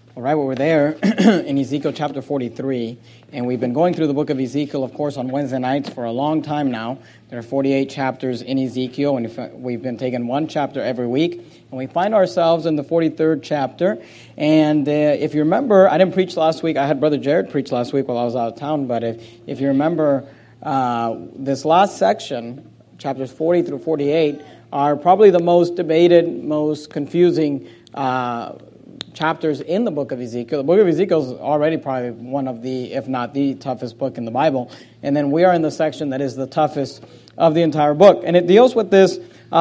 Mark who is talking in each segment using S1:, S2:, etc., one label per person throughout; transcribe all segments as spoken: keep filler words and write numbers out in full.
S1: All right, well, we're there in Ezekiel chapter forty-three, and we've been going through the book of Ezekiel, of course, on Wednesday nights for a long time now. There are forty-eight chapters in Ezekiel, and we've been taking one chapter every week, and we find ourselves in the forty-third chapter. And uh, if you remember, I didn't preach last week. I had Brother Jared preach last week while I was out of town, but if, if you remember, uh, this last section, chapters forty through forty-eight, are probably the most debated, most confusing uh chapters in the book of Ezekiel. The book of Ezekiel is already probably one of the, if not the toughest book in the Bible. And then we are in the section that is the toughest of the entire book. And it deals with this uh,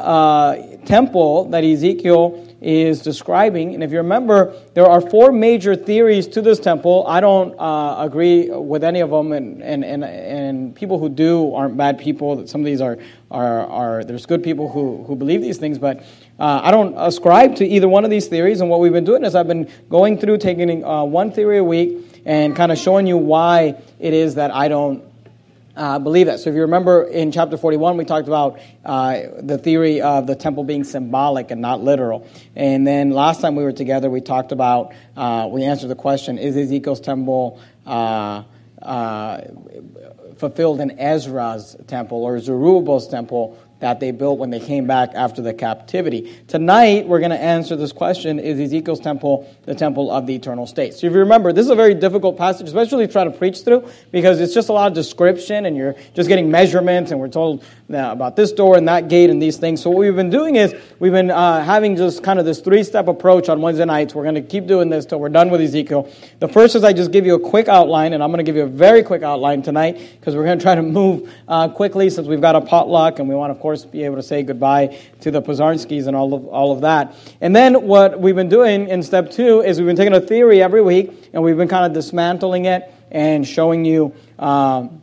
S1: uh, temple that Ezekiel is describing. And if you remember, there are four major theories to this temple. I don't uh, agree with any of them, and, and, and, and people who do aren't bad people. Some of these are, are, are there's good people who, who believe these things, but Uh, I don't ascribe to either one of these theories, and what we've been doing is I've been going through, taking uh, one theory a week, and kind of showing you why it is that I don't uh, believe that. So if you remember in chapter forty-one, we talked about uh, the theory of the temple being symbolic and not literal. And then last time we were together, we talked about, uh, we answered the question, is Ezekiel's temple uh, uh, fulfilled in Ezra's temple or Zerubbabel's temple that they built when they came back after the captivity. Tonight, we're going to answer this question, is Ezekiel's temple the temple of the eternal state? So if you remember, this is a very difficult passage, especially to try to preach through, because it's just a lot of description, and you're just getting measurements, and we're told uh, about this door and that gate and these things. So what we've been doing is, we've been uh, having just kind of this three-step approach on Wednesday nights. We're going to keep doing this till we're done with Ezekiel. The first is I just give you a quick outline, and I'm going to give you a very quick outline tonight, because we're going to try to move uh, quickly, since we've got a potluck, and we want, of course, be able to say goodbye to the Pozarnskis and all of all of that. And then what we've been doing in step two is we've been taking a theory every week, and we've been kind of dismantling it and showing you um,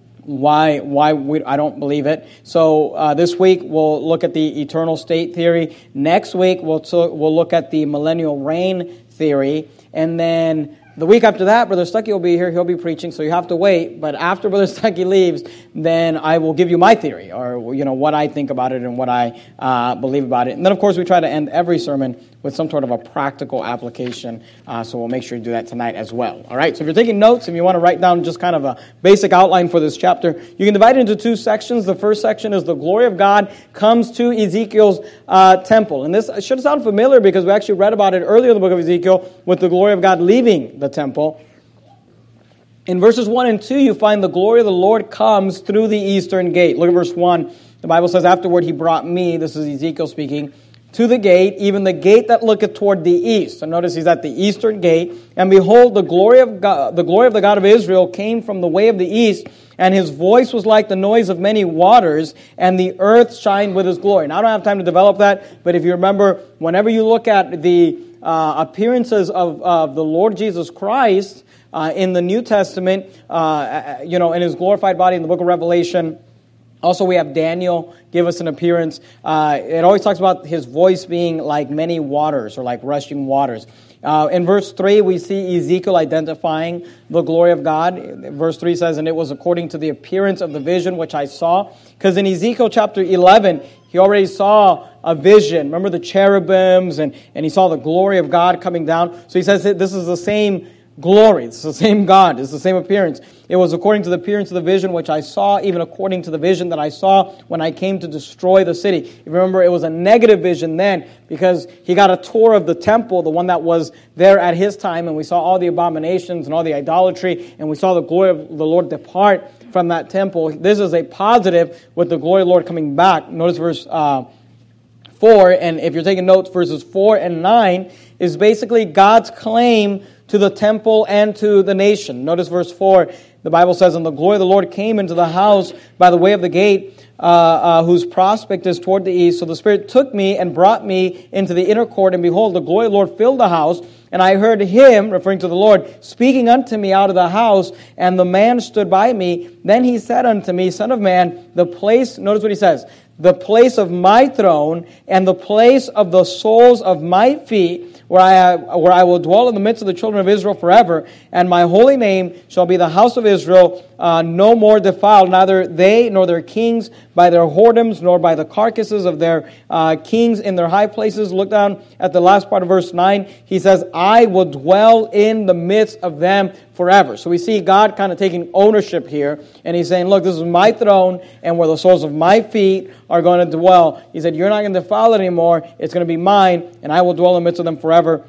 S1: why why we, I don't believe it. So uh, this week we'll look at the eternal state theory. Next week we'll t- we'll look at the millennial reign theory, and then the week after that, Brother Stuckey will be here. He'll be preaching, so you have to wait. But after Brother Stuckey leaves, then I will give you my theory, or you know what I think about it and what I uh, believe about it. And then, of course, we try to end every sermon with some sort of a practical application. Uh, so we'll make sure you do that tonight as well. All right. So if you're taking notes, if you want to write down just kind of a basic outline for this chapter, you can divide it into two sections. The first section is the glory of God comes to Ezekiel's uh, temple, and this should sound familiar because we actually read about it earlier in the book of Ezekiel with the glory of God leaving the temple. In verses one and two, you find the glory of the Lord comes through the eastern gate. Look at verse one. The Bible says, afterward he brought me, this is Ezekiel speaking, to the gate, even the gate that looketh toward the east. So notice he's at the eastern gate. And behold, the glory of God, the glory of the God of Israel came from the way of the east, and his voice was like the noise of many waters, and the earth shined with his glory. Now, I don't have time to develop that, but if you remember, whenever you look at the uh, appearances of, of the Lord Jesus Christ uh, in the New Testament, uh, you know, in his glorified body in the book of Revelation, also, we have Daniel give us an appearance. Uh, it always talks about his voice being like many waters or like rushing waters. Uh, in verse three, we see Ezekiel identifying the glory of God. Verse three says, and it was according to the appearance of the vision which I saw. Because in Ezekiel chapter eleven, he already saw a vision. Remember the cherubims, and, and he saw the glory of God coming down. So he says that this is the same glory. It's the same God. It's the same appearance. It was according to the appearance of the vision which I saw, even according to the vision that I saw when I came to destroy the city. If you remember, it was a negative vision then because he got a tour of the temple, the one that was there at his time, and we saw all the abominations and all the idolatry, and we saw the glory of the Lord depart from that temple. This is a positive with the glory of the Lord coming back. Notice verse uh, four, and if you're taking notes, verses four and nine is basically God's claim to the temple and to the nation. Notice verse four. The Bible says, and the glory of the Lord came into the house by the way of the gate, uh, uh, whose prospect is toward the east. So the Spirit took me and brought me into the inner court, and behold, the glory of the Lord filled the house. And I heard him, referring to the Lord, speaking unto me out of the house, and the man stood by me. Then he said unto me, Son of man, the place, notice what he says, the place of my throne and the place of the soles of my feet where I have, where I will dwell in the midst of the children of Israel forever, and my holy name shall be the house of Israel, uh, no more defiled, neither they nor their kings by their whoredoms, nor by the carcasses of their uh, kings in their high places. Look down at the last part of verse nine. He says, I will dwell in the midst of them forever. So we see God kind of taking ownership here, and he's saying, look, this is my throne, and where the soles of my feet are going to dwell. He said, you're not going to defile it anymore. It's going to be mine, and I will dwell in the midst of them forever.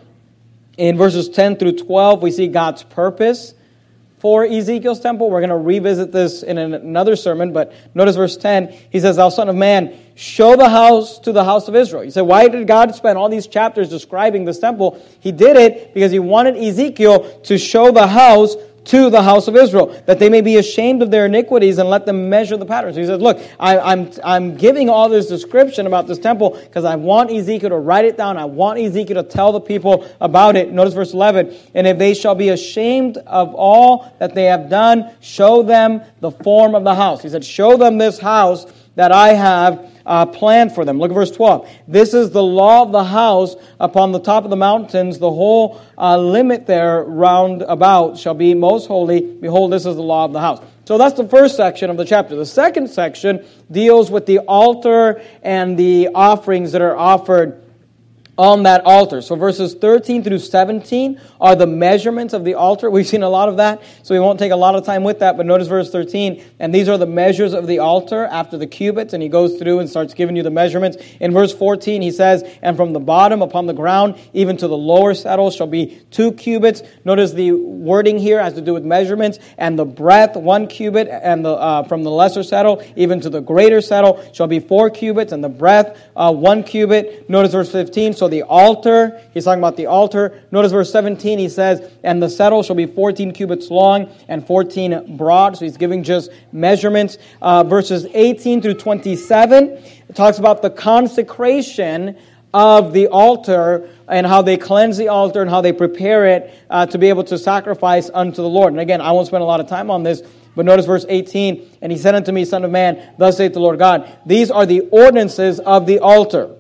S1: In verses ten through twelve, we see God's purpose for Ezekiel's temple. We're going to revisit this in another sermon, but notice verse ten. He says, thou son of man, show the house to the house of Israel. You say, why did God spend all these chapters describing this temple? He did it because he wanted Ezekiel to show the house to the house of Israel, that they may be ashamed of their iniquities and let them measure the patterns. So he says, look, I, I'm, I'm giving all this description about this temple because I want Ezekiel to write it down. I want Ezekiel to tell the people about it. Notice verse eleven, and if they shall be ashamed of all that they have done, show them the form of the house. He said, show them this house that I have uh, planned for them. Look at verse twelve. This is the law of the house upon the top of the mountains. The whole uh, limit there round about shall be most holy. Behold, this is the law of the house. So that's the first section of the chapter. The second section deals with the altar and the offerings that are offered on that altar. So verses thirteen through seventeen are the measurements of the altar. We've seen a lot of that, so we won't take a lot of time with that, but notice verse thirteen, and these are the measures of the altar after the cubits, and he goes through and starts giving you the measurements. In verse fourteen, he says, and from the bottom upon the ground, even to the lower settle shall be two cubits. Notice the wording here has to do with measurements, and the breadth, one cubit, and the uh, from the lesser settle, even to the greater settle, shall be four cubits, and the breadth, uh, one cubit. Notice verse fifteen, so the altar, he's talking about the altar. Notice verse seventeen, he says, and the settle shall be fourteen cubits long and fourteen broad. So he's giving just measurements. Uh, verses eighteen through twenty-seven, it talks about the consecration of the altar and how they cleanse the altar and how they prepare it uh, to be able to sacrifice unto the Lord. And again, I won't spend a lot of time on this, but notice verse eighteen, and he said unto me, Son of man, thus saith the Lord God, these are the ordinances of the altar.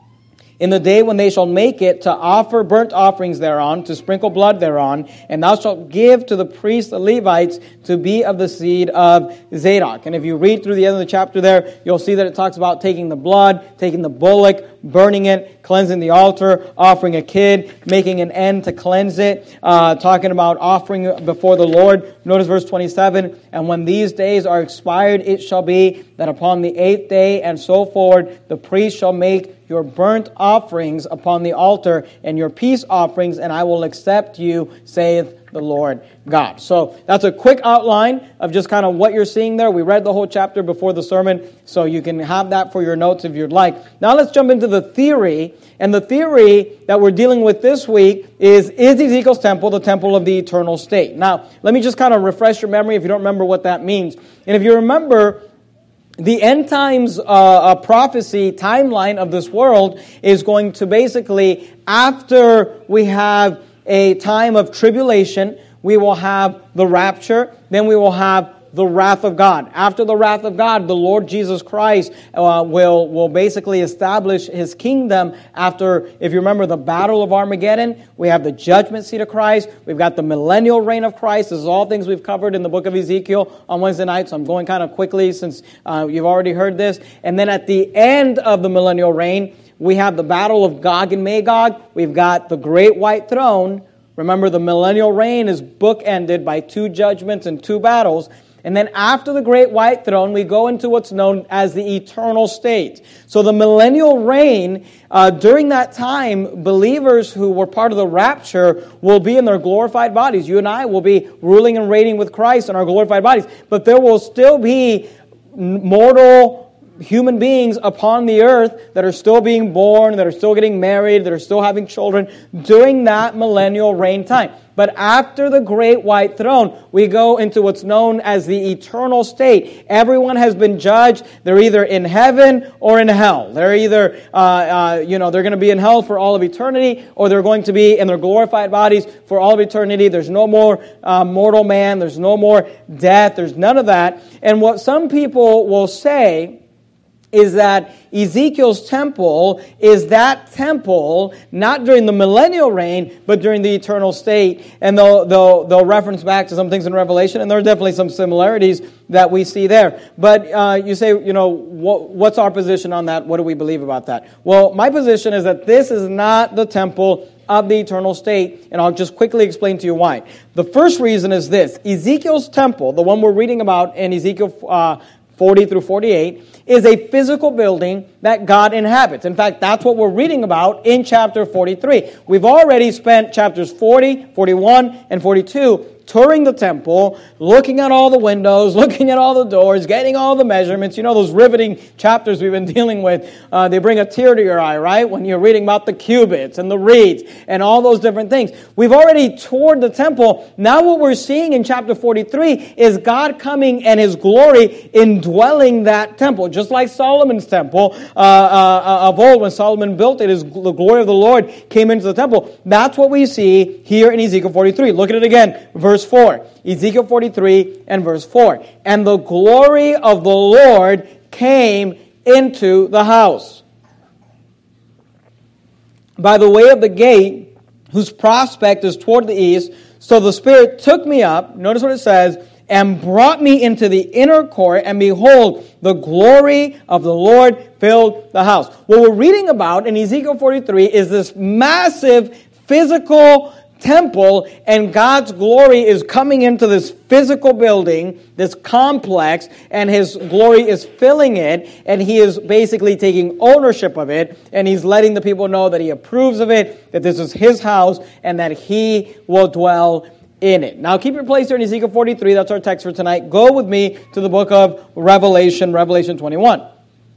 S1: In the day when they shall make it, to offer burnt offerings thereon, to sprinkle blood thereon, and thou shalt give to the priests the Levites to be of the seed of Zadok. And if you read through the end of the chapter there, you'll see that it talks about taking the blood, taking the bullock, burning it, cleansing the altar, offering a kid, making an end to cleanse it, uh, talking about offering before the Lord. Notice verse twenty-seven, and when these days are expired, it shall be that upon the eighth day and so forward, the priest shall make your burnt offerings upon the altar and your peace offerings, and I will accept you, saith the Lord God. So that's a quick outline of just kind of what you're seeing there. We read the whole chapter before the sermon, so you can have that for your notes if you'd like. Now let's jump into the theory. And the theory that we're dealing with this week is, is Ezekiel's temple the temple of the eternal state? Now, let me just kind of refresh your memory if you don't remember what that means. And if you remember, the end times uh, uh, prophecy timeline of this world is going to basically, after we have a time of tribulation, we will have the rapture, then we will have the wrath of God. After the wrath of God, the Lord Jesus Christ uh, will, will basically establish His kingdom after, if you remember, the battle of Armageddon. We have the judgment seat of Christ. We've got the millennial reign of Christ. This is all things we've covered in the book of Ezekiel on Wednesday night, so I'm going kind of quickly since uh, you've already heard this. And then at the end of the millennial reign, we have the battle of Gog and Magog. We've got the great white throne. Remember, the millennial reign is bookended by two judgments and two battles. And then after the great white throne, we go into what's known as the eternal state. So the millennial reign, uh, during that time, believers who were part of the rapture will be in their glorified bodies. You and I will be ruling and reigning with Christ in our glorified bodies. But there will still be mortal human beings upon the earth that are still being born, that are still getting married, that are still having children during that millennial reign time. But after the great white throne, we go into what's known as the eternal state. Everyone has been judged. They're either in heaven or in hell. They're either, uh, uh, you know, they're going to be in hell for all of eternity, or they're going to be in their glorified bodies for all of eternity. There's no more uh, mortal man. There's no more death. There's none of that. And what some people will say is that Ezekiel's temple is that temple, not during the millennial reign, but during the eternal state. And they'll, they'll, they'll reference back to some things in Revelation, and there are definitely some similarities that we see there. But uh, you say, you know, what, what's our position on that? What do we believe about that? Well, my position is that this is not the temple of the eternal state, and I'll just quickly explain to you why. The first reason is this. Ezekiel's temple, the one we're reading about in Ezekiel uh, forty through forty-eight, is a physical building that God inhabits. In fact, that's what we're reading about in chapter forty-three. We've already spent chapters forty, forty-one, and forty-two touring the temple, looking at all the windows, looking at all the doors, getting all the measurements. You know those riveting chapters we've been dealing with, uh, they bring a tear to your eye, right? When you're reading about the cubits and the reeds and all those different things. We've already toured the temple. Now what we're seeing in chapter forty-three is God coming and His glory indwelling that temple. Just like Solomon's temple uh, uh, of old, when Solomon built it, his, the glory of the Lord came into the temple. That's what we see here in Ezekiel forty-three. Look at it again. Verse four. Ezekiel forty-three and verse four. And the glory of the Lord came into the house by the way of the gate, whose prospect is toward the east. So the Spirit took me up, notice what it says, and brought me into the inner court, and behold, the glory of the Lord filled the house. What we're reading about in Ezekiel forty-three is this massive physical temple, and God's glory is coming into this physical building, this complex, and His glory is filling it, and He is basically taking ownership of it, and He's letting the people know that He approves of it, that this is His house, and that He will dwell in it. Now keep your place here in Ezekiel forty-three, that's our text for tonight. Go with me to the book of Revelation, Revelation twenty-one.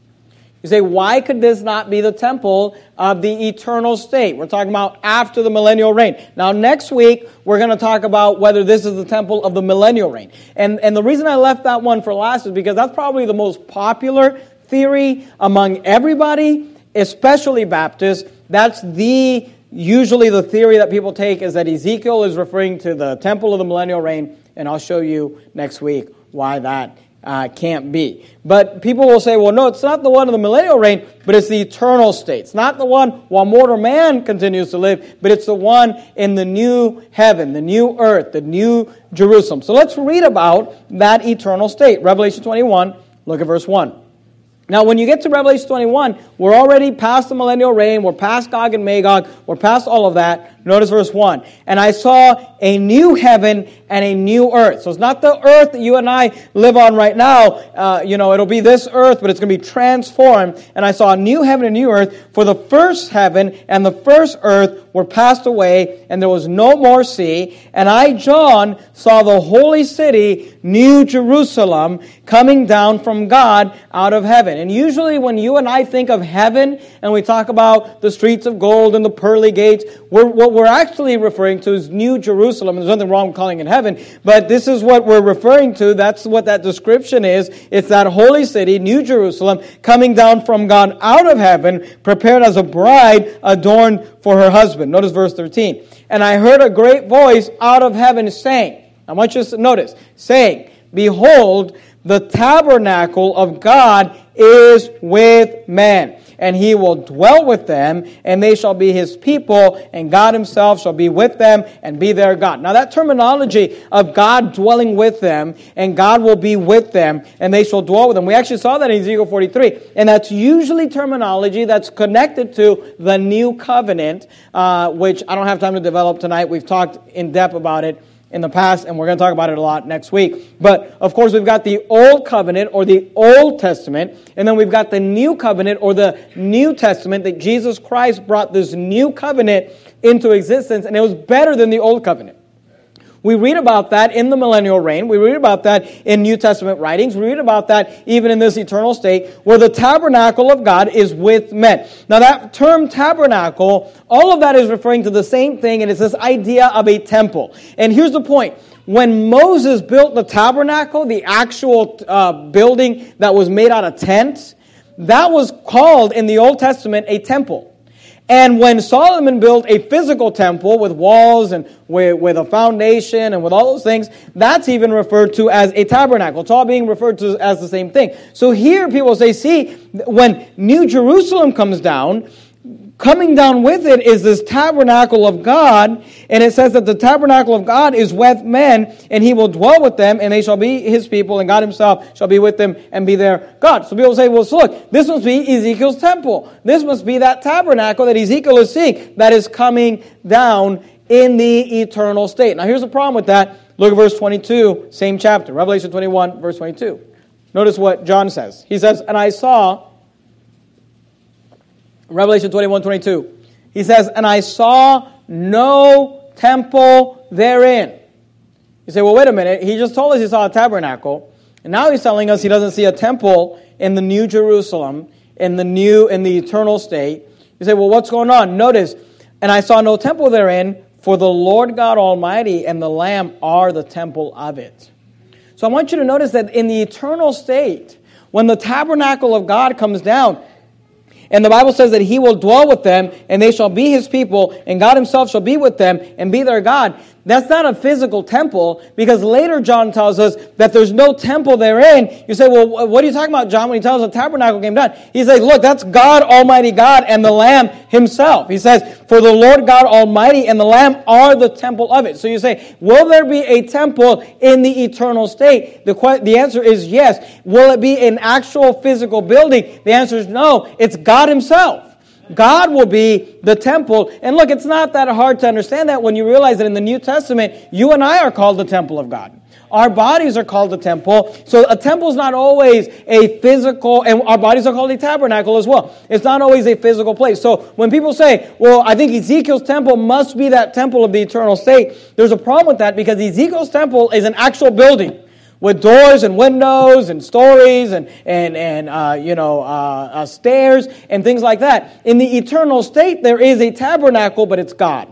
S1: You say, why could this not be the temple of the eternal state? We're talking about after the millennial reign. Now, next week, we're going to talk about whether this is the temple of the millennial reign. And, and the reason I left that one for last is because that's probably the most popular theory among everybody, especially Baptists. That's the, usually the theory that people take is that Ezekiel is referring to the temple of the millennial reign, and I'll show you next week why that Uh, can't be. But people will say, well, no, it's not the one of the millennial reign, but it's the eternal state. It's not the one while mortal man continues to live, but it's the one in the new heaven, the new earth, the new Jerusalem. So let's read about that eternal state. Revelation twenty-one, look at verse one. Now, when you get to Revelation twenty-one, we're already past the millennial reign, we're past Gog and Magog, we're past all of that. Notice verse one. And I saw a new heaven and a new earth. So it's not the earth that you and I live on right now. Uh, you know, it'll be this earth, but it's going to be transformed. And I saw a new heaven and a new earth, for the first heaven and the first earth were passed away, and there was no more sea. And I, John, saw the holy city, New Jerusalem, coming down from God out of heaven. And usually when you and I think of heaven, and we talk about the streets of gold and the pearly gates, we're, what we're actually referring to is New Jerusalem. There's nothing wrong with calling it heaven, but this is what we're referring to. That's what that description is. It's that holy city, New Jerusalem, coming down from God out of heaven, prepared as a bride adorned for her husband. Notice verse thirteen. And I heard a great voice out of heaven saying, I want you to notice, saying, behold, the tabernacle of God is with men, and He will dwell with them, and they shall be His people, and God Himself shall be with them and be their God. Now that terminology of God dwelling with them, and God will be with them, and they shall dwell with them, we actually saw that in Ezekiel forty-three, and that's usually terminology that's connected to the new covenant, uh, which I don't have time to develop tonight. We've talked in depth about it in the past, and we're going to talk about it a lot next week. But, of course, we've got the Old Covenant, or the Old Testament, and then we've got the New Covenant, or the New Testament, that Jesus Christ brought this new covenant into existence, and it was better than the Old Covenant. We read about that in the millennial reign. We read about that in New Testament writings. We read about that even in this eternal state, where the tabernacle of God is with men. Now that term tabernacle, all of that is referring to the same thing, and it's this idea of a temple. And here's the point. When Moses built the tabernacle, the actual uh, building that was made out of tents, that was called in the Old Testament a temple. And when Solomon built a physical temple with walls and with, with a foundation and with all those things, that's even referred to as a tabernacle. It's all being referred to as the same thing. So here people say, see, when New Jerusalem comes down, coming down with it is this tabernacle of God, and it says that the tabernacle of God is with men, and he will dwell with them, and they shall be his people, and God himself shall be with them and be their God. So people say, well, so look, this must be Ezekiel's temple. This must be that tabernacle that Ezekiel is seeing that is coming down in the eternal state. Now here's the problem with that. Look at verse twenty-two, same chapter, Revelation twenty-one, verse twenty-two. Notice what John says. He says, and I saw... Revelation twenty-one, twenty-two. He says, and I saw no temple therein. You say, well, wait a minute. He just told us he saw a tabernacle. And now he's telling us he doesn't see a temple in the New Jerusalem, in the new, in the eternal state. You say, well, what's going on? Notice, and I saw no temple therein, for the Lord God Almighty and the Lamb are the temple of it. So I want you to notice that in the eternal state, when the tabernacle of God comes down, and the Bible says that he will dwell with them, and they shall be his people, and God himself shall be with them, and be their God. That's not a physical temple, because later John tells us that there's no temple therein. You say, well, what are you talking about, John, when he tells us the tabernacle came down? He says, look, that's God, Almighty God, and the Lamb himself. He says, for the Lord God Almighty and the Lamb are the temple of it. So you say, will there be a temple in the eternal state? The, que- the answer is yes. Will it be an actual physical building? The answer is no. It's God himself. God will be the temple. And look, it's not that hard to understand that when you realize that in the New Testament, you and I are called the temple of God. Our bodies are called the temple. So a temple is not always a physical, and our bodies are called a tabernacle as well. It's not always a physical place. So when people say, well, I think Ezekiel's temple must be that temple of the eternal state, there's a problem with that because Ezekiel's temple is an actual building with doors and windows and stories and, and, and uh, you know, uh, uh, stairs and things like that. In the eternal state, there is a tabernacle, but it's God.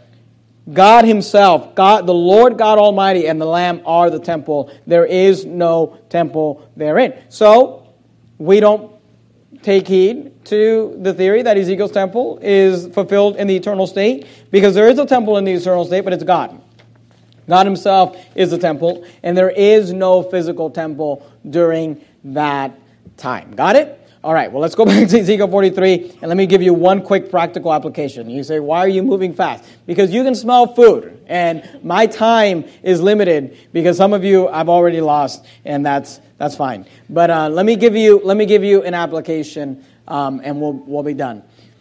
S1: God himself, God, the Lord God Almighty and the Lamb are the temple. There is no temple therein. So, we don't take heed to the theory that Ezekiel's temple is fulfilled in the eternal state, because there is a temple in the eternal state, but it's God. God himself is the temple, and there is no physical temple during that time. Got it? All right, well, let's go back to Ezekiel forty-three, and let me give you one quick practical application. You say, why are you moving fast? Because you can smell food, and my time is limited, because some of you I've already lost, and that's that's fine. But uh, let me give you let me give you an application, um, and we'll we'll be done.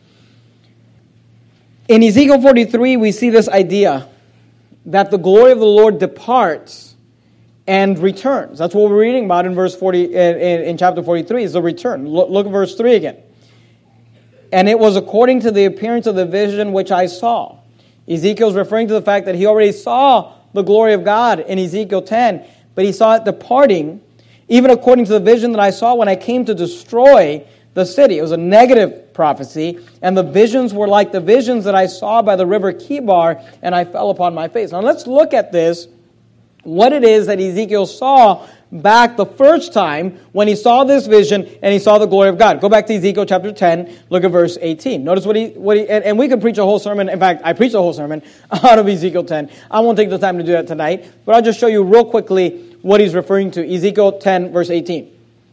S1: In Ezekiel forty-three, we see this idea that the glory of the Lord departs and returns. That's what we're reading about in verse forty, in, in, in chapter forty-three, is the return. Look, look at verse three again. And it was according to the appearance of the vision which I saw. Ezekiel's referring to the fact that he already saw the glory of God in Ezekiel ten, but he saw it departing, even according to the vision that I saw when I came to destroy the city. It was a negative prophecy, and the visions were like the visions that I saw by the river Kibar, and I fell upon my face. Now let's look at this, what it is that Ezekiel saw back the first time when he saw this vision and he saw the glory of God. Go back to Ezekiel chapter ten, look at verse eighteen. Notice what he, what he and, and we could preach a whole sermon. In fact, I preached a whole sermon out of Ezekiel ten. I won't take the time to do that tonight, but I'll just show you real quickly what he's referring to. Ezekiel ten, verse eighteen.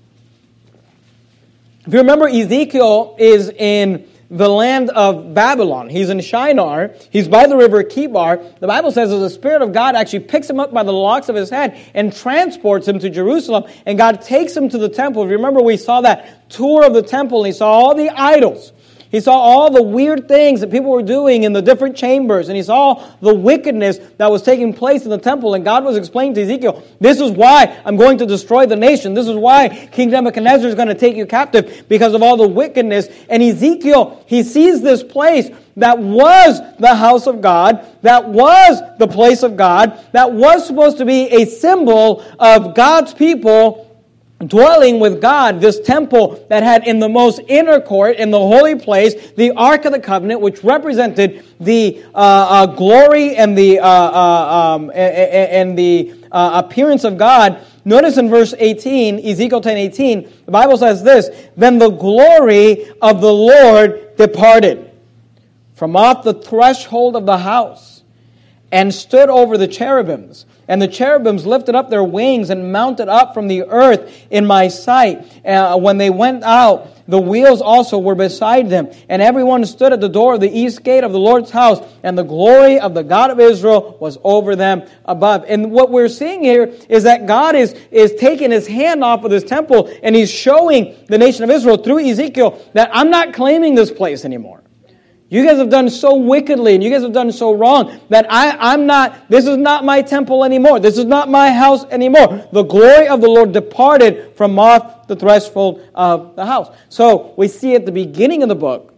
S1: If you remember, Ezekiel is in the land of Babylon. He's in Shinar. He's by the river Kibar. The Bible says that the Spirit of God actually picks him up by the locks of his head and transports him to Jerusalem. And God takes him to the temple. If you remember, we saw that tour of the temple, and he saw all the idols. He saw all the weird things that people were doing in the different chambers. And he saw the wickedness that was taking place in the temple. And God was explaining to Ezekiel, this is why I'm going to destroy the nation. This is why King Nebuchadnezzar is going to take you captive, because of all the wickedness. And Ezekiel, he sees this place that was the house of God, that was the place of God, that was supposed to be a symbol of God's people dwelling with God, this temple that had in the most inner court, in the holy place, the Ark of the Covenant, which represented the uh, uh, glory and the uh, uh, um, and, and the uh, appearance of God. Notice in verse eighteen, Ezekiel ten eighteen, the Bible says this, then the glory of the Lord departed. from off the threshold of the house, and stood over the cherubims. And the cherubims lifted up their wings and mounted up from the earth in my sight. Uh, when they went out, the wheels also were beside them. And everyone stood at the door of the east gate of the Lord's house. And the glory of the God of Israel was over them above. And what we're seeing here is that God is, is taking His hand off of this temple. And He's showing the nation of Israel through Ezekiel that I'm not claiming this place anymore. You guys have done so wickedly and you guys have done so wrong that I, I'm not, this is not my temple anymore. This is not my house anymore. The glory of the Lord departed from off the threshold of the house. So we see at the beginning of the book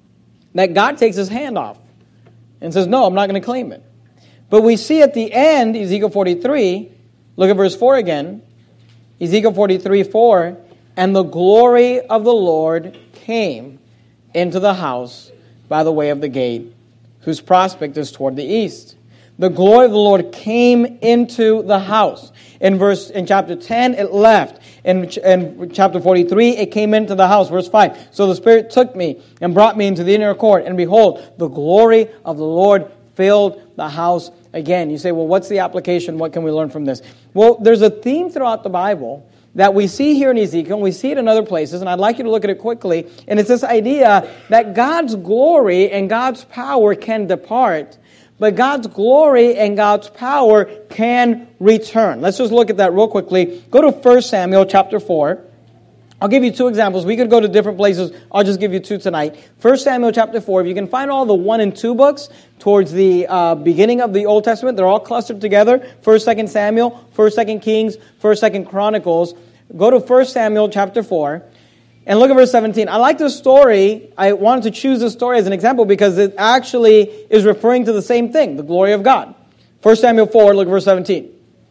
S1: that God takes His hand off and says, no, I'm not going to claim it. But we see at the end, Ezekiel forty-three, look at verse four again. Ezekiel forty-three, four, and the glory of the Lord came into the house by the way of the gate, whose prospect is toward the east. The glory of the Lord came into the house. In verse in chapter ten, it left. In, in chapter forty-three, it came into the house. Verse five. So the Spirit took me and brought me into the inner court, and behold, the glory of the Lord filled the house again. You say, well, what's the application? What can we learn from this? Well, there's a theme throughout the Bible that we see here in Ezekiel, and we see it in other places, and I'd like you to look at it quickly. And it's this idea that God's glory and God's power can depart, but God's glory and God's power can return. Let's just look at that real quickly. Go to First Samuel chapter four. I'll give you two examples. We could go to different places. I'll just give you two tonight. First Samuel chapter four. If you can find all the one and two books towards the uh, beginning of the Old Testament, they're all clustered together. First, Second Samuel, First, Second Kings, First, Second Chronicles. Go to First Samuel chapter four. And look at verse seventeen. I like this story. I wanted to choose this story as an example because it actually is referring to the same thing, the glory of God. First Samuel four, look at verse seventeen.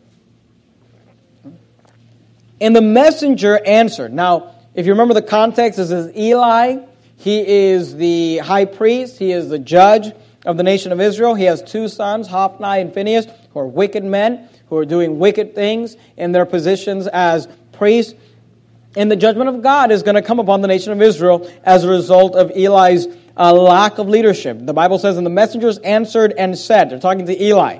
S1: And the messenger answered. Now, if you remember the context, this is Eli. He is the high priest. He is the judge of the nation of Israel. He has two sons, Hophni and Phinehas, who are wicked men, who are doing wicked things in their positions as priests. And the judgment of God is going to come upon the nation of Israel as a result of Eli's uh, lack of leadership. The Bible says, and the messengers answered and said, they're talking to Eli,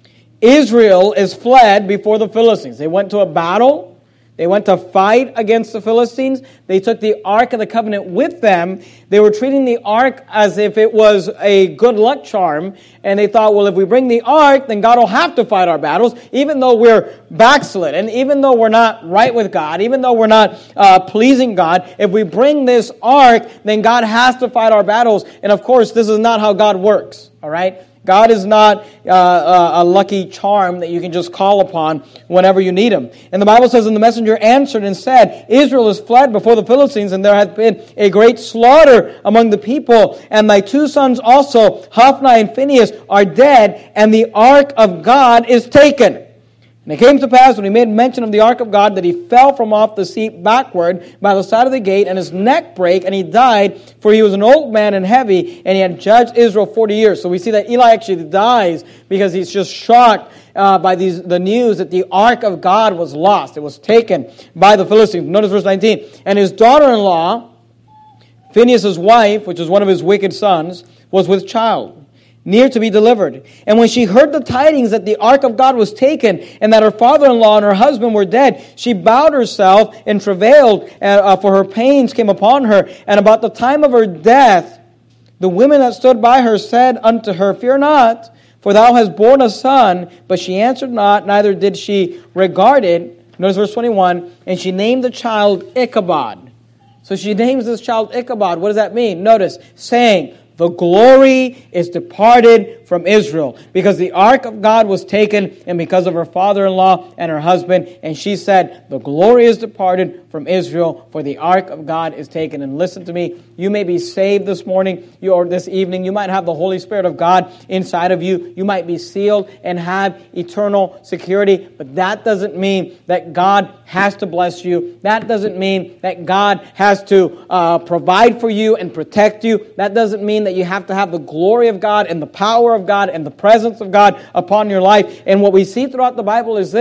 S1: Israel is fled before the Philistines. They went to a battle. They went to fight against the Philistines. They took the Ark of the Covenant with them. They were treating the Ark as if it was a good luck charm. And they thought, well, if we bring the Ark, then God will have to fight our battles, even though we're backslidden, even though we're not right with God, even though we're not uh, pleasing God. If we bring this Ark, then God has to fight our battles. And of course, this is not how God works, all right? God is not uh, a lucky charm that you can just call upon whenever you need Him. And the Bible says, and the messenger answered and said, Israel is fled before the Philistines, and there hath been a great slaughter among the people. And thy two sons also, Hophni and Phinehas, are dead, and the ark of God is taken. And it came to pass, when he made mention of the ark of God, that he fell from off the seat backward by the side of the gate, and his neck brake, and he died, for he was an old man and heavy, and he had judged Israel forty years. So we see that Eli actually dies because he's just shocked uh, by these the news that the ark of God was lost. It was taken by the Philistines. Notice verse nineteen. And his daughter-in-law, Phinehas' wife, which is one of his wicked sons, was with child, near to be delivered. And when she heard the tidings that the ark of God was taken, and that her father-in-law and her husband were dead, she bowed herself and travailed, uh, for her pains came upon her. And about the time of her death, the women that stood by her said unto her, Fear not, for thou hast borne a son. But she answered not, neither did she regard it. Notice verse twenty-one. And she named the child Ichabod. So she names this child Ichabod. What does that mean? Notice, saying, the glory is departed from Israel, because the ark of God was taken, and because of her father-in-law and her husband. And she said, the glory is departed from Israel, for the ark of God is taken. And listen to me, you may be saved this morning you, or this evening. You might have the Holy Spirit of God inside of you. You might be sealed and have eternal security. But that doesn't mean that God has to bless you. That doesn't mean that God has to uh, provide for you and protect you. That doesn't mean that you have to have the glory of God and the power of God and the presence of God upon your life. And what we see throughout the Bible is this,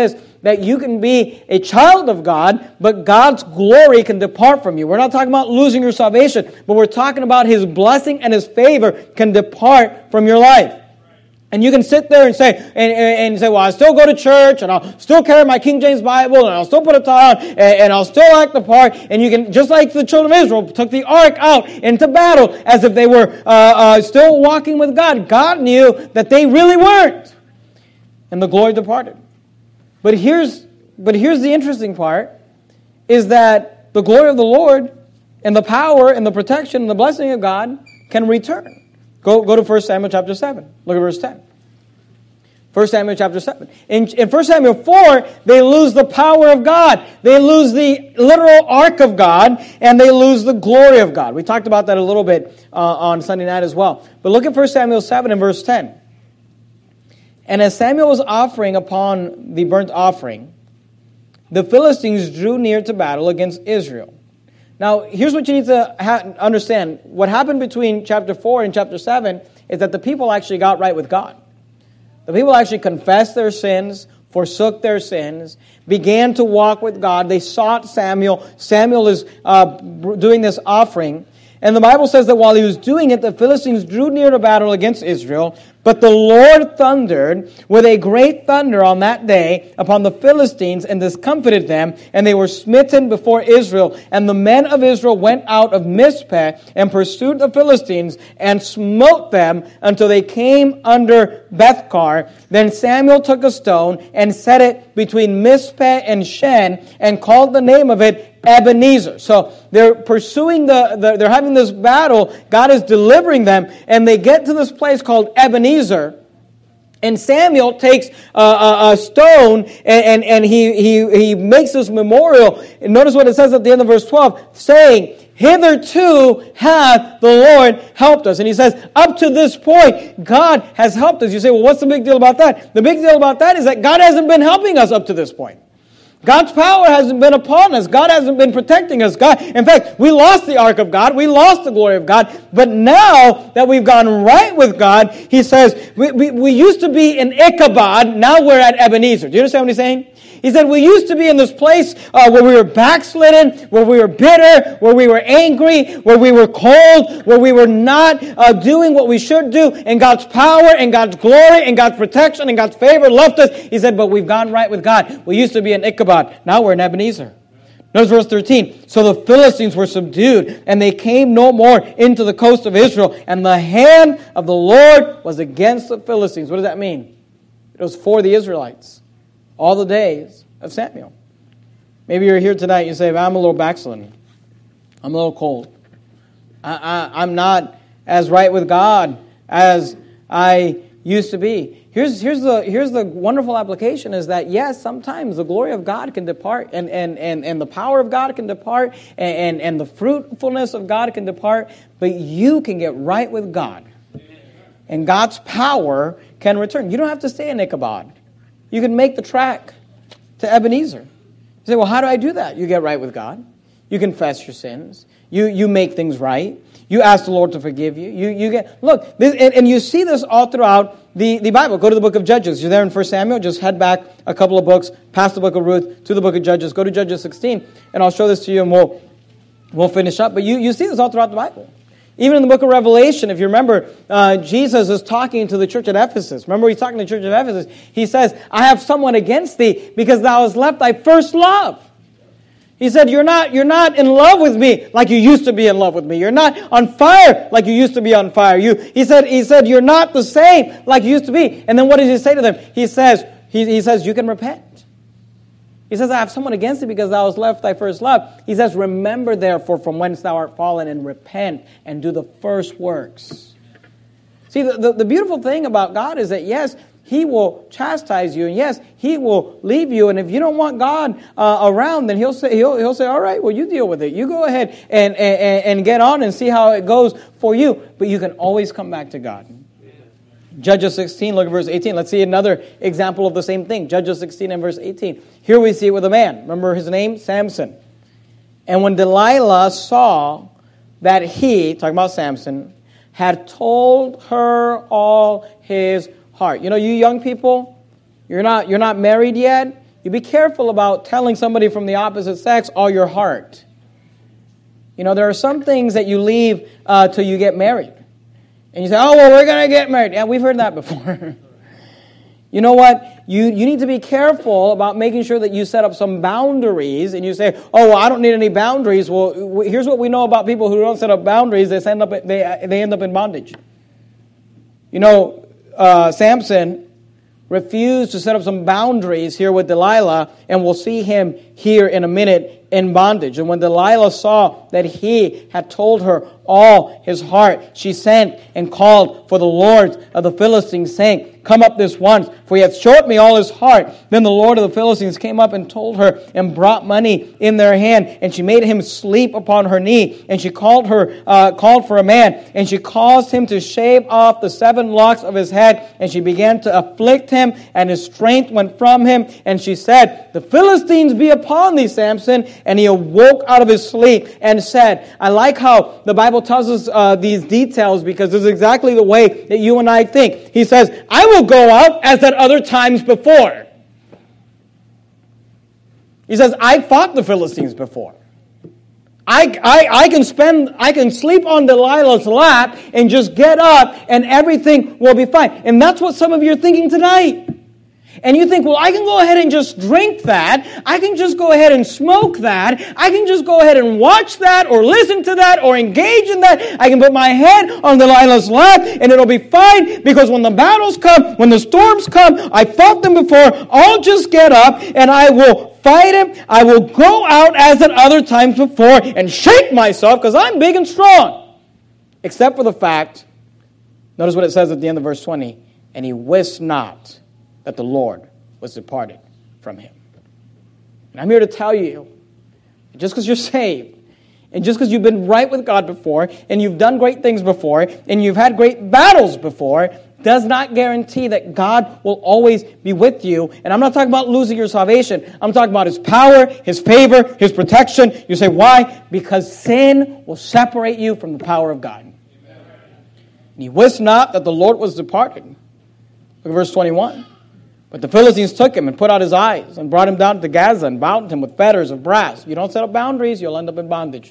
S1: that you can be a child of God, but God's glory can depart from you. We're not talking about losing your salvation, but we're talking about His blessing and His favor can depart from your life. And you can sit there and say, and, and say, well, I still go to church, and I'll still carry my King James Bible, and I'll still put a tie on, and, and I'll still act the part. And you can, just like the children of Israel took the ark out into battle as if they were uh, uh, still walking with God. God knew that they really weren't. And the glory departed. But here's, but here's the interesting part, is that the glory of the Lord and the power and the protection and the blessing of God can return. Go, go to First Samuel chapter seven. Look at verse ten. First Samuel chapter seven. In, in First Samuel four, they lose the power of God. They lose the literal ark of God, and they lose the glory of God. We talked about that a little bit uh, on Sunday night as well. But look at First Samuel seven and verse ten. And as Samuel was offering upon the burnt offering, the Philistines drew near to battle against Israel. Now, here's what you need to ha- understand. What happened between chapter four and chapter seven is that the people actually got right with God. The people actually confessed their sins, forsook their sins, began to walk with God. They sought Samuel. Samuel is uh, doing this offering. And the Bible says that while he was doing it, the Philistines drew near to battle against Israel. But the Lord thundered with a great thunder on that day upon the Philistines and discomfited them, and they were smitten before Israel. And the men of Israel went out of Mizpeh and pursued the Philistines and smote them until they came under Bethkar. Then Samuel took a stone and set it between Mizpeh and Shen and called the name of it Ebenezer. So they're pursuing the, the, they're having this battle. God is delivering them, and they get to this place called Ebenezer. And Samuel takes a, a, a stone and, and, and he, he, he makes this memorial. And notice what it says at the end of verse twelve, saying, hitherto hath the Lord helped us. And he says, up to this point, God has helped us. You say, well, what's the big deal about that? The big deal about that is that God hasn't been helping us up to this point. God's power hasn't been upon us. God hasn't been protecting us. God, in fact, we lost the ark of God. We lost the glory of God. But now that we've gone right with God, he says, we, we, we used to be in Ichabod. Now we're at Ebenezer. Do you understand what he's saying? He said, we used to be in this place uh, where we were backslidden, where we were bitter, where we were angry, where we were cold, where we were not uh, doing what we should do. And God's power and God's glory and God's protection and God's favor left us. He said, but we've gone right with God. We used to be in Ichabod. Now we're in Ebenezer. Notice verse thirteen. So the Philistines were subdued, and they came no more into the coast of Israel. And the hand of the Lord was against the Philistines. What does that mean? It was for the Israelites. All the days of Samuel. Maybe you're here tonight, you say, I'm a little backslidden. I'm a little cold. I, I, I'm not as right with God as I used to be. Here's, here's, the, here's the wonderful application is that, yes, sometimes the glory of God can depart and, and, and, and the power of God can depart and, and, and the fruitfulness of God can depart, but you can get right with God. And God's power can return. You don't have to stay in Ichabod. You can make the track to Ebenezer. You say, well, how do I do that? You get right with God. You confess your sins. You you make things right. You ask the Lord to forgive you. You you get look, this, and, and you see this all throughout the, the Bible. Go to the book of Judges. You're there in First Samuel. Just head back a couple of books, past the book of Ruth, to the book of Judges. Go to Judges sixteen, and I'll show this to you, and we'll we'll finish up. But you, you see this all throughout the Bible. Even in the book of Revelation, if you remember, uh, Jesus is talking to the church at Ephesus. Remember, he's talking to the church at Ephesus. He says, I have someone against thee because thou hast left thy first love. He said, you're not, you're not in love with me like you used to be in love with me. You're not on fire like you used to be on fire. You, he said, he said, you're not the same like you used to be. And then what does he say to them? He says, he, he says, you can repent. He says, I have someone against thee because thou hast left thy first love. He says, remember therefore from whence thou art fallen and repent and do the first works. See, the, the, the beautiful thing about God is that, yes, He will chastise you, and yes, He will leave you. And if you don't want God uh, around, then He'll say, he'll, he'll say, all right, well, you deal with it. You go ahead and, and, and get on and see how it goes for you. But you can always come back to God. Judges sixteen, look at verse eighteen. Let's see another example of the same thing. Judges sixteen and verse eighteen. Here we see it with a man. Remember his name? Samson. And when Delilah saw that he, talking about Samson, had told her all his heart. You know, you young people, you're not, you're not married yet. you be careful about telling somebody from the opposite sex all your heart. You know, there are some things that you leave uh, till you get married. And you say, oh, well, we're going to get married. Yeah, we've heard that before. You know what? You, you need to be careful about making sure that you set up some boundaries. And you say, oh, well, I don't need any boundaries. Well, here's what we know about people who don't set up boundaries. They end up, they, they end up in bondage. You know, uh, Samson refused to set up some boundaries here with Delilah, and we'll see him here in a minute in bondage. And when Delilah saw that he had told her all his heart, she sent and called for the lords of the Philistines, saying, come up this once, for he hath showed me all his heart. Then the Lord of the Philistines came up and told her, and brought money in their hand, and she made him sleep upon her knee, and she called her, uh, called for a man, and she caused him to shave off the seven locks of his head, and she began to afflict him, and his strength went from him, and she said, the Philistines be upon thee, Samson. And he awoke out of his sleep and said, I like how the Bible tells us uh, these details, because this is exactly the way that you and I think. He says, I will go out as at other times before. He says, I fought the Philistines before. I, I, I can spend, I can sleep on Delilah's lap and just get up and everything will be fine. And that's what some of you are thinking tonight. And you think, well, I can go ahead and just drink that. I can just go ahead and smoke that. I can just go ahead and watch that or listen to that or engage in that. I can put my head on Delilah's lap and it'll be fine, because when the battles come, when the storms come, I fought them before. I'll just get up and I will fight him. I will go out as at other times before and shake myself because I'm big and strong. Except for the fact, notice what it says at the end of verse twenty, and he wist not that the Lord was departed from him. And I'm here to tell you, just because you're saved, and just because you've been right with God before, and you've done great things before, and you've had great battles before, does not guarantee that God will always be with you. And I'm not talking about losing your salvation. I'm talking about His power, His favor, His protection. You say, why? Because sin will separate you from the power of God. Amen. And he wist not that the Lord was departed. Look at verse twenty-one. But the Philistines took him and put out his eyes and brought him down to Gaza and bound him with fetters of brass. You don't set up boundaries, you'll end up in bondage.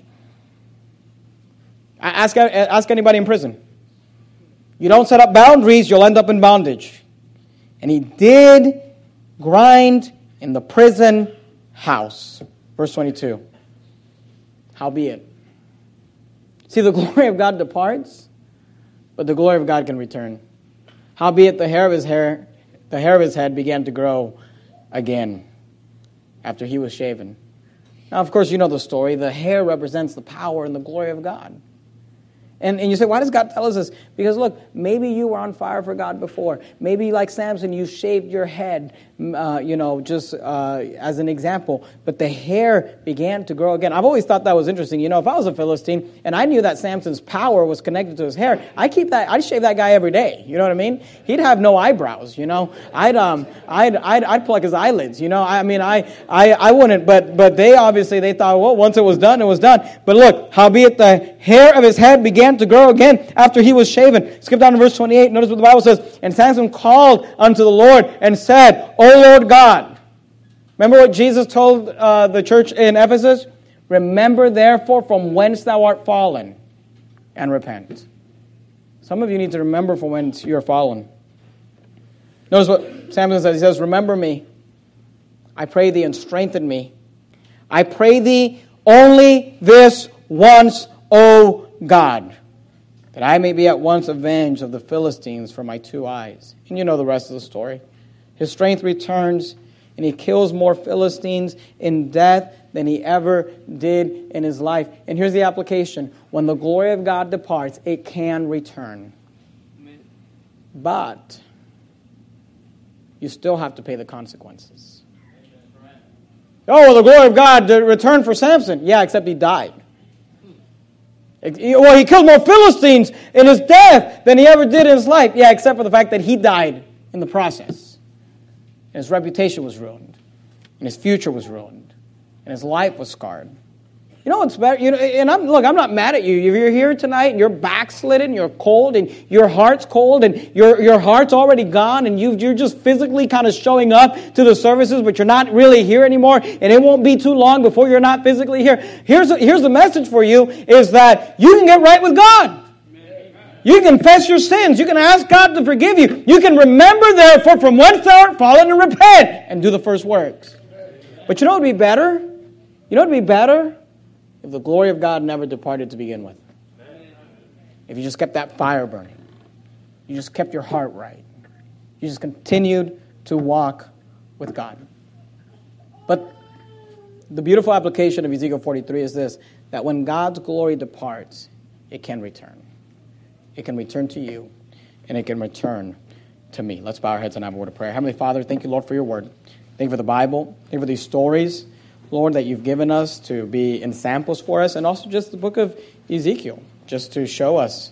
S1: Ask, ask anybody in prison. You don't set up boundaries, you'll end up in bondage. And he did grind in the prison house. Verse twenty-two. Howbeit. See, the glory of God departs, but the glory of God can return. Howbeit the hair of his hair, the hair of his head began to grow again after he was shaven. Now, of course, you know the story. The hair represents the power and the glory of God. And, and you say, why does God tell us this? Because look, maybe you were on fire for God before. Maybe like Samson, you shaved your head, uh, you know, just uh, as an example. But the hair began to grow again. I've always thought that was interesting. You know, if I was a Philistine and I knew that Samson's power was connected to his hair, I keep that. I'd shave that guy every day. You know what I mean? He'd have no eyebrows. You know, I'd um, I'd I'd, I'd pluck his eyelids. You know, I mean, I I I wouldn't. But but they obviously they thought, well, once it was done, it was done. But look, howbeit the hair of his head began to grow again after he was shaven. Skip down to verse twenty-eight. Notice what the Bible says. And Samson called unto the Lord and said, O Lord God. Remember what Jesus told uh, the church in Ephesus? Remember therefore from whence thou art fallen, and repent. Some of you need to remember from whence you are fallen. Notice what Samson says. He says, remember me. I pray thee, and strengthen me. I pray thee only this once, O God, that I may be at once avenged of the Philistines for my two eyes. And you know the rest of the story. His strength returns, and he kills more Philistines in death than he ever did in his life. And here's the application. When the glory of God departs, it can return. Amen. But you still have to pay the consequences. Oh, well, the glory of God returned for Samson. Yeah, except he died. Well, he killed more Philistines in his death than he ever did in his life. Yeah, except for the fact that he died in the process. And his reputation was ruined. And his future was ruined. And his life was scarred. You know what's better? You know, and I'm look, I'm not mad at you. If you're here tonight and you're backslidden, you're cold, and your heart's cold, and your your heart's already gone, and you you're just physically kind of showing up to the services, but you're not really here anymore, and it won't be too long before you're not physically here. Here's a, here's the message for you: is that you can get right with God. You can confess your sins. You can ask God to forgive you. You can remember, therefore, from whence thou art fallen, and repent and do the first works. But you know what would be better? You know what would be better? If the glory of God never departed to begin with. If you just kept that fire burning. You just kept your heart right. You just continued to walk with God. But the beautiful application of Ezekiel forty-three is this, that when God's glory departs, it can return. It can return to you, and it can return to me. Let's bow our heads and have a word of prayer. Heavenly Father, thank you, Lord, for your word. Thank you for the Bible. Thank you for these stories, Lord, that you've given us to be in samples for us, and also just the book of Ezekiel, just to show us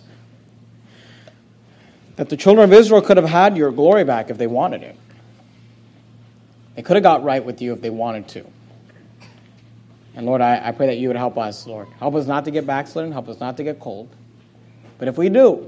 S1: that the children of Israel could have had your glory back if they wanted it. They could have got right with you if they wanted to. And Lord, I, I pray that you would help us, Lord. Help us not to get backslidden. Help us not to get cold. But if we do,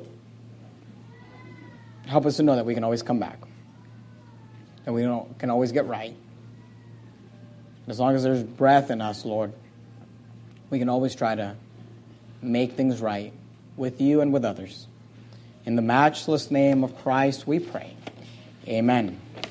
S1: help us to know that we can always come back. That we can always get right. As long as there's breath in us, Lord, we can always try to make things right with you and with others. In the matchless name of Christ we pray. Amen.